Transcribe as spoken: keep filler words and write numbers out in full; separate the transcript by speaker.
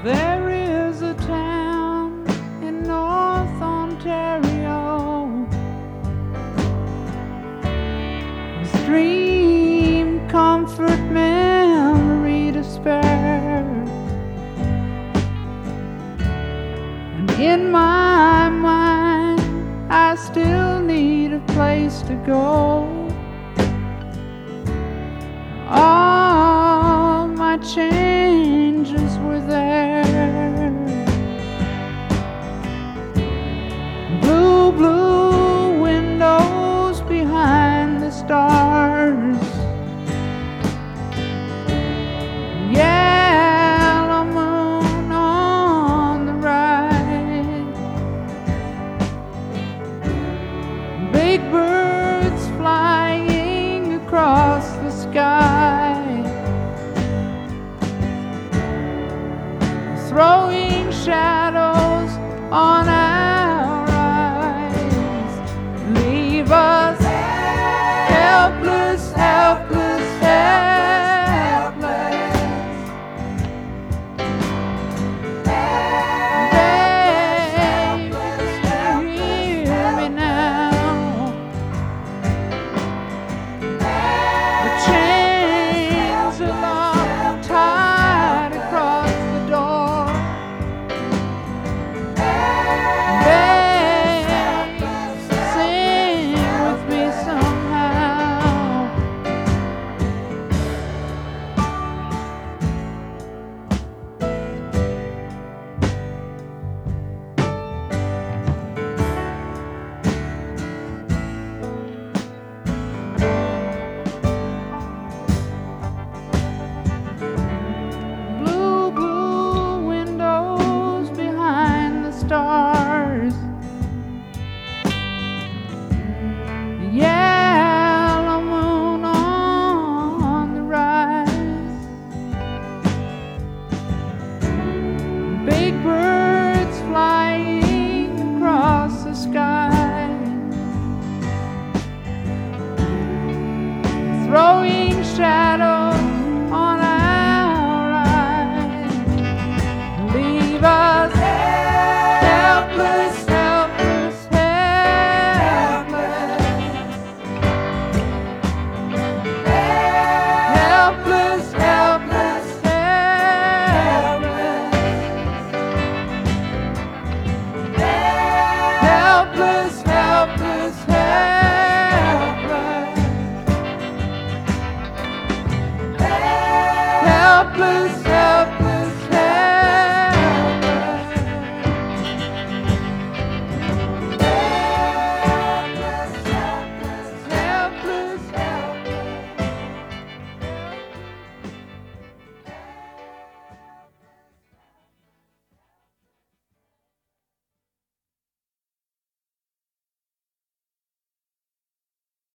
Speaker 1: There is a town in North Ontario, whose dream, comfort, memory to spare. And in my mind, I still need a place to go. All my changes were there. Blue, blue windows behind the stars, yellow moon on the right, big birds flying across the sky, throwing shadows on our eyes. Leave us helpless, helpless, helpless. Babe, hear me now. The chains are locked tight across the door. Babe, sing with me somehow. Blue, blue windows behind the stars, yellow moon on the rise, big birds flying across the sky, throwing shadows on our eyes. Leave us helpless, helpless, helpless. Helpless, helpless, helpless. Helpless, helpless, helpless. Helpless,